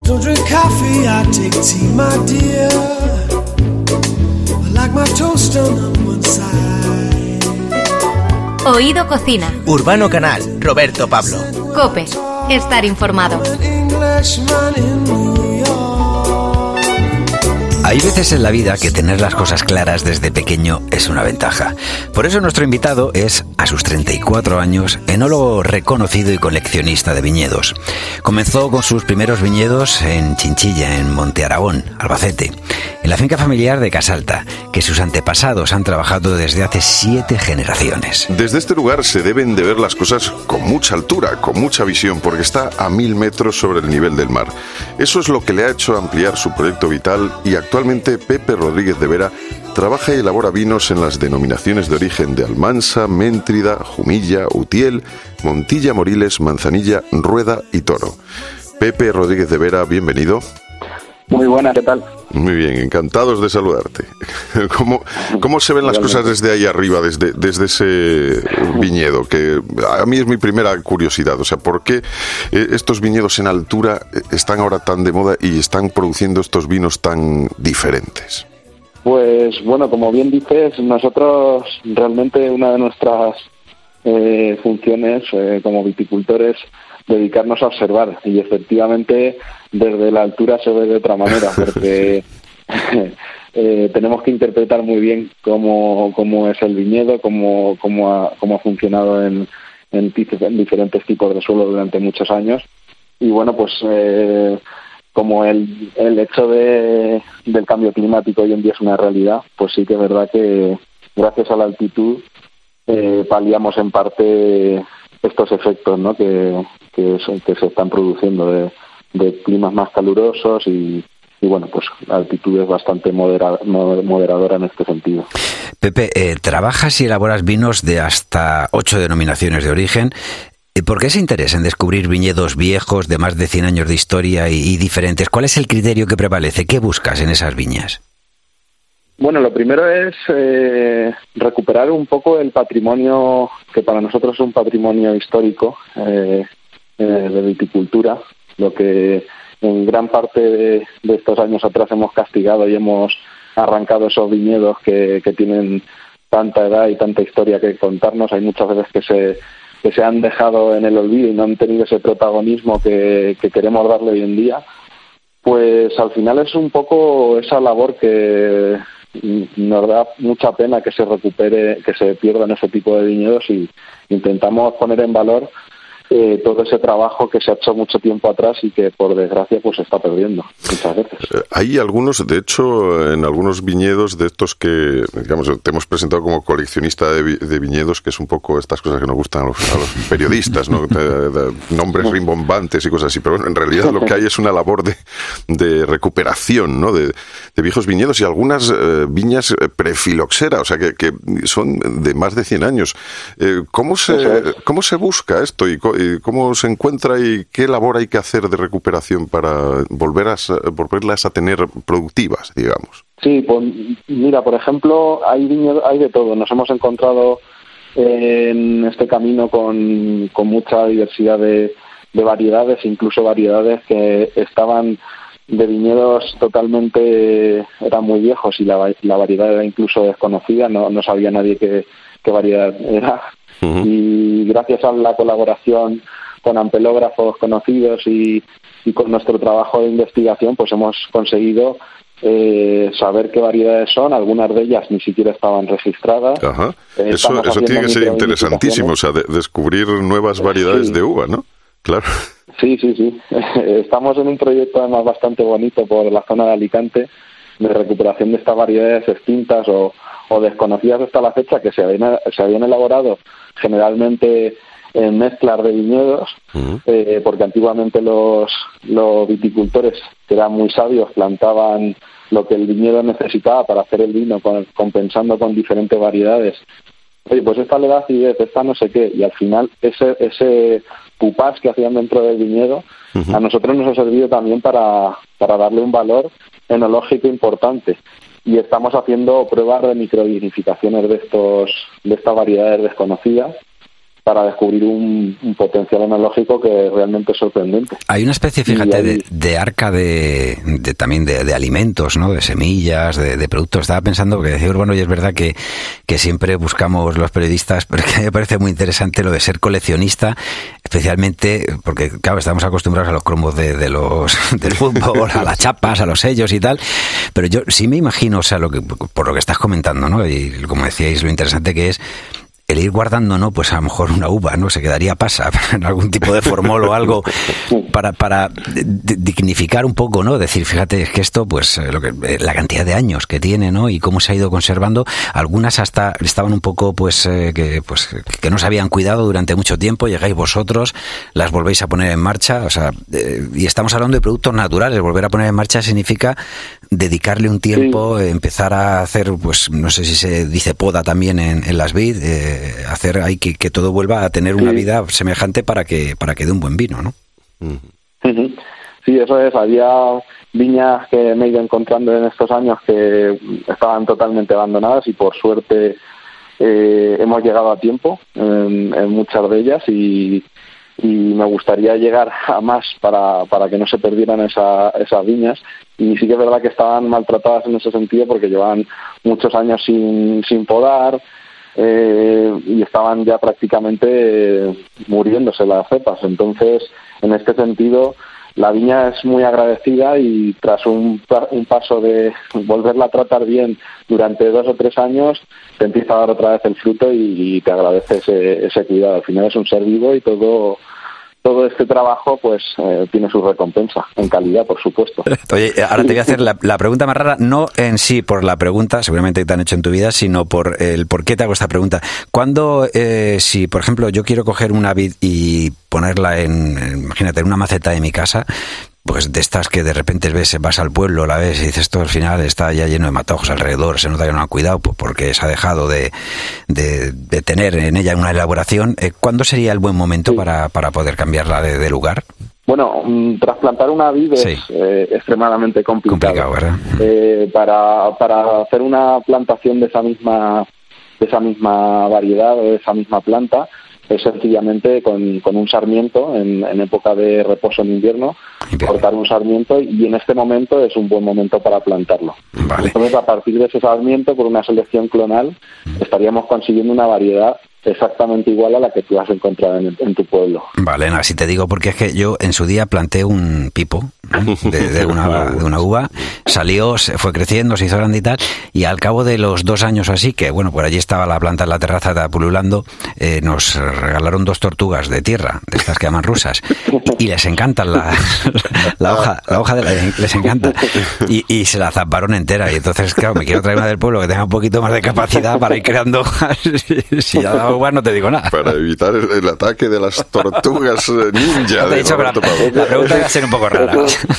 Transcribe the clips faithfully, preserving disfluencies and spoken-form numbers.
Don't drink coffee, I take tea, my dear. I like my toast on one side. Oído Cocina. Urbano Canal, Roberto Pablo. COPE. Estar informado. Hay veces en la vida que tener las cosas claras desde pequeño es una ventaja. Por eso nuestro invitado es, a sus treinta y cuatro años, enólogo reconocido y coleccionista de viñedos. Comenzó con sus primeros viñedos en Chinchilla, en Monte Aragón, Albacete, en la finca familiar de Casalta, que sus antepasados han trabajado desde hace siete generaciones. Desde este lugar se deben de ver las cosas con mucha altura, con mucha visión, porque está a mil metros sobre el nivel del mar. Eso es lo que le ha hecho ampliar su proyecto vital y actualmente Pepe Rodríguez de Vera trabaja y elabora vinos en las denominaciones de origen de Almansa, Méntrida, Jumilla, Utiel, Montilla, Moriles, Manzanilla, Rueda y Toro. Pepe Rodríguez de Vera, bienvenido. Muy buena, ¿qué tal? Muy bien, encantados de saludarte. ¿Cómo, cómo se ven las cosas desde ahí arriba, desde, desde ese viñedo? Que a mí es mi primera curiosidad. O sea, ¿por qué estos viñedos en altura están ahora tan de moda y están produciendo estos vinos tan diferentes? Pues bueno, como bien dices, nosotros realmente una de nuestras eh, funciones eh, como viticultores dedicarnos a observar, y efectivamente desde la altura se ve de otra manera, porque eh, tenemos que interpretar muy bien cómo, cómo es el viñedo, cómo, cómo, ha, cómo ha funcionado en, en, en diferentes tipos de suelo durante muchos años. Y bueno, pues eh, como el, el hecho de, del cambio climático hoy en día es una realidad, pues sí que es verdad que gracias a la altitud eh, paliamos en parte estos efectos, ¿no?, que, que, son, que se están produciendo de, de climas más calurosos y, y bueno, pues la altitud es bastante modera, moderadora en este sentido. Pepe, eh, trabajas y elaboras vinos de hasta ocho denominaciones de origen. ¿Por qué ese interés en descubrir viñedos viejos de más de cien años de historia y, y diferentes? ¿Cuál es el criterio que prevalece? ¿Qué buscas en esas viñas? Bueno, lo primero es eh, recuperar un poco el patrimonio, que para nosotros es un patrimonio histórico eh, eh, de viticultura, lo que en gran parte de, de estos años atrás hemos castigado y hemos arrancado esos viñedos que, que tienen tanta edad y tanta historia que contarnos. Hay muchas veces que se, que se han dejado en el olvido y no han tenido ese protagonismo que, que queremos darle hoy en día. Pues al final es un poco esa labor que nos da mucha pena que se recupere, que se pierdan ese tipo de viñedos, y intentamos poner en valor eh, todo ese trabajo que se ha hecho mucho tiempo atrás y que por desgracia pues se está perdiendo muchas veces. Hay algunos, de hecho, en algunos viñedos de estos que, digamos, te hemos presentado como coleccionista de, vi- de viñedos, que es un poco estas cosas que nos gustan a los, a los periodistas, ¿no? De, de, nombres rimbombantes y cosas así, pero bueno, en realidad lo que hay es una labor de, de recuperación, ¿no?, de, de viejos viñedos y algunas eh, viñas prefiloxera, o sea, que, que son de más de cien años. Eh, ¿cómo se, cómo se busca esto y cómo se encuentra y qué labor hay que hacer de recuperación para volver a, volverlas a tener productivas, digamos? Sí, pues mira, por ejemplo, hay viñedos, hay de todo. Nos hemos encontrado eh, en este camino con, con mucha diversidad de, de variedades, incluso variedades que estaban de viñedos totalmente, eran muy viejos y la, la variedad era incluso desconocida, no, no sabía nadie qué, qué variedad era. Uh-huh. Y gracias a la colaboración con ampelógrafos conocidos y, y con nuestro trabajo de investigación, pues hemos conseguido eh, saber qué variedades son. Algunas de ellas ni siquiera estaban registradas. Ajá. Eh, eso eso tiene que ser interesantísimo, o sea, de, descubrir nuevas variedades sí. de uva, ¿no? Claro. Sí, sí, sí. Estamos en un proyecto además bastante bonito por la zona de Alicante, de recuperación de estas variedades extintas o, o desconocidas hasta la fecha, que se habían, se habían elaborado generalmente en mezclas de viñedos, uh-huh. eh, porque antiguamente los, los viticultores, que eran muy sabios, plantaban lo que el viñedo necesitaba para hacer el vino, con, compensando con diferentes variedades. Oye, pues esta le da acidez, esta no sé qué, y al final ese ese pupás que hacían dentro del viñedo, uh-huh. a nosotros nos ha servido también para, para darle un valor enológico importante. Y estamos haciendo pruebas de microvinificaciones de estos de estas variedades desconocidas, para descubrir un, un potencial enológico que realmente es sorprendente. Hay una especie, fíjate, ahí... de, de arca de, de también de, de alimentos, ¿no? De semillas, de, de productos. Estaba pensando que decía Urbano, y es verdad que, que siempre buscamos los periodistas, pero que me parece muy interesante lo de ser coleccionista, especialmente porque, claro, estamos acostumbrados a los cromos de, de los del fútbol, a las chapas, a los sellos y tal, pero yo sí me imagino, o sea, lo que por lo que estás comentando, ¿no? Y como decíais, lo interesante que es el ir guardando, ¿no? Pues a lo mejor una uva, ¿no? Se quedaría pasa en algún tipo de formol o algo para para dignificar un poco, ¿no? Decir, fíjate, es que esto, pues, lo que la cantidad de años que tiene, ¿no? Y cómo se ha ido conservando. Algunas hasta estaban un poco, pues, eh, que pues que no se habían cuidado durante mucho tiempo. Llegáis vosotros, las volvéis a poner en marcha, o sea, eh, y estamos hablando de productos naturales. Volver a poner en marcha significa dedicarle un tiempo, sí. Empezar a hacer, pues, no sé si se dice poda también en, en las vid, eh, hacer ahí que, que todo vuelva a tener una sí. vida semejante para que para que dé un buen vino, ¿no? Uh-huh. Sí, eso es. Había viñas que me he ido encontrando en estos años que estaban totalmente abandonadas y por suerte eh, hemos llegado a tiempo en, en muchas de ellas y, y me gustaría llegar a más para, para que no se perdieran esa, esas viñas. Y sí que es verdad que estaban maltratadas en ese sentido porque llevaban muchos años sin, sin podar, Eh, y estaban ya prácticamente eh, muriéndose las cepas. Entonces, en este sentido, la viña es muy agradecida y tras un, un paso de volverla a tratar bien durante dos o tres años, te empieza a dar otra vez el fruto y, y te agradece ese, ese cuidado. Al final es un ser vivo y todo... todo este trabajo pues eh, tiene su recompensa en calidad, por supuesto. Oye, ahora te voy a hacer la, la pregunta más rara, no en sí por la pregunta, seguramente te han hecho en tu vida, sino por el por qué te hago esta pregunta. ¿Cuándo, eh, si por ejemplo yo quiero coger una vid y ponerla en, imagínate, en una maceta de mi casa, pues de estas que de repente ves, vas al pueblo, la ves y dices, esto al final está ya lleno de matojos alrededor, se nota que no han cuidado porque se ha dejado de, de, de tener en ella una elaboración, eh, ¿cuándo sería el buen momento sí. para, para poder cambiarla de, de lugar? Bueno, trasplantar una vid es sí. eh, extremadamente complicado. Complicado, ¿verdad? Eh, para, para hacer una plantación de esa misma, de esa misma variedad, de esa misma planta, es sencillamente con, con un sarmiento en, en época de reposo en invierno, bien. Cortar un sarmiento y en este momento es un buen momento para plantarlo. Vale. Entonces, a partir de ese sarmiento, por una selección clonal, estaríamos consiguiendo una variedad exactamente igual a la que tú has encontrado en, en tu pueblo. Vale, no, así te digo porque es que yo en su día planté un pipo, ¿no? de, de, una, de una uva, salió, se fue creciendo, se hizo grande y tal, y al cabo de los dos años así, que bueno, por allí estaba la planta en la terraza pululando, eh, nos regalaron dos tortugas de tierra, de estas que llaman rusas, y, y les encantan la, la hoja, la hoja de la, les encanta, y, y se la zamparon entera, y entonces claro, me quiero traer una del pueblo que tenga un poquito más de capacidad para ir creando hojas, si ya da uvas no te digo nada. Para evitar el, el ataque de las tortugas ninja. Te he dicho que la, la pregunta va a ser un poco rara.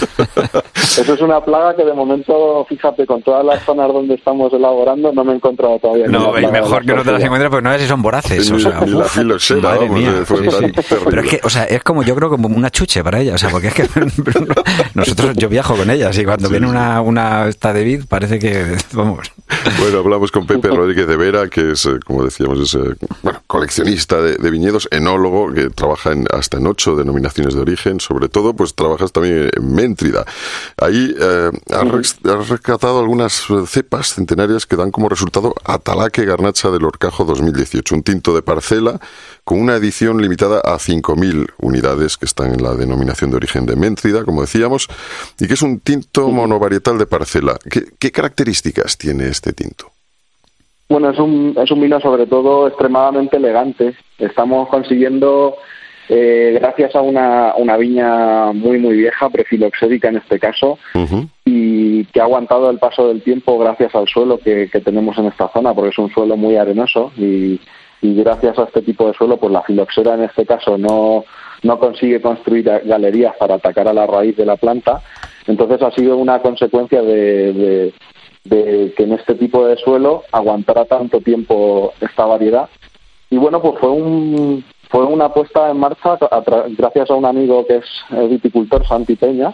Eso, eso es una plaga que de momento, fíjate, con todas las zonas donde estamos elaborando, no me he encontrado todavía. No, y mejor que no te las encuentres porque no ves si son voraces. Ni, o sea, ni la filoxera, madre vamos, mía. fue Sí, tan sí. terrible. Pero es que, o sea, es como yo creo como una chuche para ella, o sea, porque es que nosotros, yo viajo con ellas y cuando sí, viene sí. una una esta de vid parece que, vamos. Bueno, hablamos con Pepe Rodríguez de Vera, que es, como decíamos, es bueno, coleccionista de, de viñedos, enólogo, que trabaja en, hasta en ocho denominaciones de origen, sobre todo, pues trabajas también en Méntrida. Ahí eh, has, has rescatado algunas cepas centenarias que dan como resultado Atalaque Garnacha del Horcajo dos mil dieciocho, un tinto de parcela con una edición limitada a cinco mil unidades que están en la denominación de origen de Méntrida, como decíamos, y que es un tinto monovarietal de parcela. ¿Qué, qué características tiene este tinto? Bueno, es un, es un vino sobre todo extremadamente elegante. Estamos consiguiendo, eh, gracias a una, una viña muy muy vieja, prefiloxérica en este caso, uh-huh. y que ha aguantado el paso del tiempo gracias al suelo que, que tenemos en esta zona, porque es un suelo muy arenoso y, y gracias a este tipo de suelo, pues la filoxera en este caso no, no consigue construir galerías para atacar a la raíz de la planta. Entonces ha sido una consecuencia de... de de que en este tipo de suelo aguantara tanto tiempo esta variedad. Y bueno, pues fue un fue una puesta en marcha a tra- gracias a un amigo que es viticultor, Santi Peña.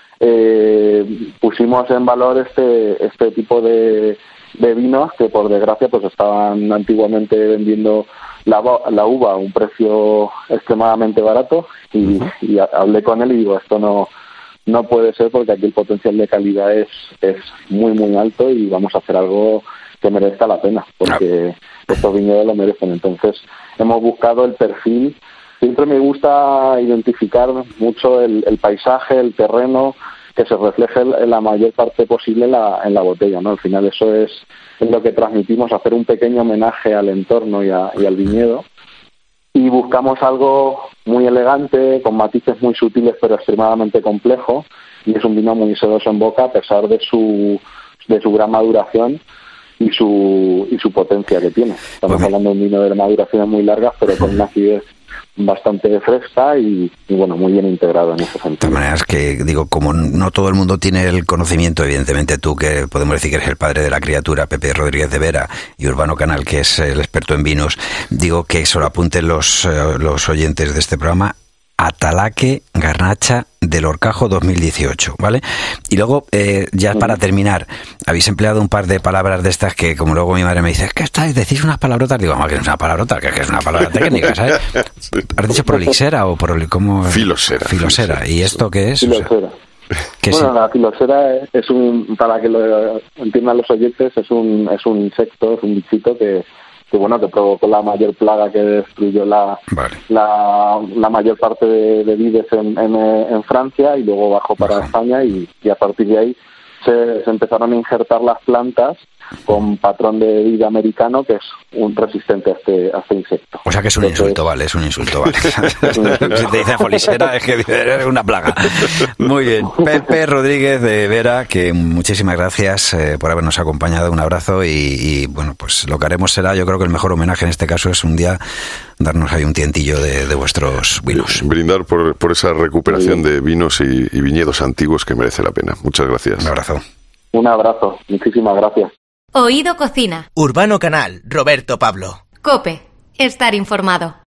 Eh, pusimos en valor este este tipo de, de vinos que por desgracia pues estaban antiguamente vendiendo la, la uva a un precio extremadamente barato y, uh-huh. y hablé con él y digo, esto no no puede ser porque aquí el potencial de calidad es, es muy, muy alto y vamos a hacer algo que merezca la pena, porque ah. estos viñedos lo merecen. Entonces hemos buscado el perfil. Siempre me gusta identificar mucho el, el paisaje, el terreno, que se refleje en la mayor parte posible en la, en la botella, ¿no? Al final eso es, es lo que transmitimos, hacer un pequeño homenaje al entorno y, a, y al viñedo. Y buscamos algo muy elegante, con matices muy sutiles pero extremadamente complejo, y es un vino muy sedoso en boca a pesar de su, de su gran maduración y su, y su potencia que tiene. Estamos okay. hablando de un vino de maduraciones muy largas, pero con una acidez bastante fresca y, y bueno, muy bien integrado en ese sentido. De todas maneras que, digo, como no todo el mundo tiene el conocimiento, evidentemente tú, que podemos decir que eres el padre de la criatura, Pepe Rodríguez de Vera, y Urbano Canal, que es el experto en vinos, digo que solo apunten los, los oyentes de este programa, Atalaque Garnacha del Horcajo dos mil dieciocho, ¿vale? Y luego, eh, ya para terminar, habéis empleado un par de palabras de estas que, como luego mi madre me dice, ¿qué estáis? ¿Decís unas palabrotas? Digo, no, que no es una palabrota, que es una palabra técnica, ¿sabes? ¿Has dicho prolixera o proli, cómo? Filosera. Filosera. ¿Y esto qué es? Filosera. O sea, ¿qué bueno, sí? La filosera es un, para que lo entiendan los oyentes, es un, es un insecto, es un bichito que que bueno que provocó la mayor plaga que destruyó la vale. la, la mayor parte de, de vides en, en, en Francia y luego bajó para Bajo. España y, y a partir de ahí se, se empezaron a injertar las plantas con patrón de vida americano que es un resistente a este, a este insecto. O sea que es un Entonces, insulto, vale, es un insulto, vale. Si te dice folisera es que es una plaga. Muy bien. Pepe Rodríguez de Vera, que muchísimas gracias eh, por habernos acompañado, un abrazo y, y bueno, pues lo que haremos será, yo creo que el mejor homenaje en este caso es un día darnos ahí un tientillo de, de vuestros vinos. Brindar por, por esa recuperación de vinos y, y viñedos antiguos que merece la pena. Muchas gracias. Un abrazo. Un abrazo. Muchísimas gracias. Oído Cocina. Urbano Canal, Roberto Pablo. COPE. Estar informado.